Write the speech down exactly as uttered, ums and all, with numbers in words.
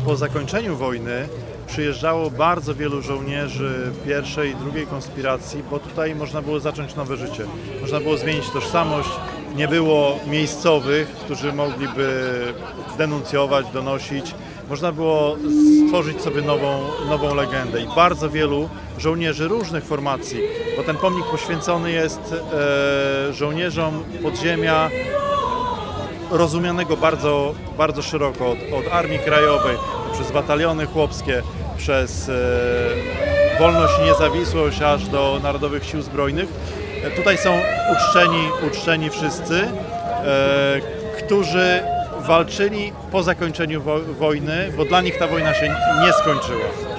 po zakończeniu wojny przyjeżdżało bardzo wielu żołnierzy pierwszej i drugiej konspiracji, bo tutaj można było zacząć nowe życie. Można było zmienić tożsamość, nie było miejscowych, którzy mogliby denuncjować, donosić. Można było stworzyć sobie nową, nową legendę i bardzo wielu żołnierzy różnych formacji, bo ten pomnik poświęcony jest e, żołnierzom podziemia rozumianego bardzo, bardzo szeroko, od, od Armii Krajowej, przez bataliony chłopskie, przez e, wolność i niezawisłość, aż do Narodowych Sił Zbrojnych. E, tutaj są uczczeni, uczczeni wszyscy, e, którzy walczyli po zakończeniu wo- wojny, bo dla nich ta wojna się nie skończyła.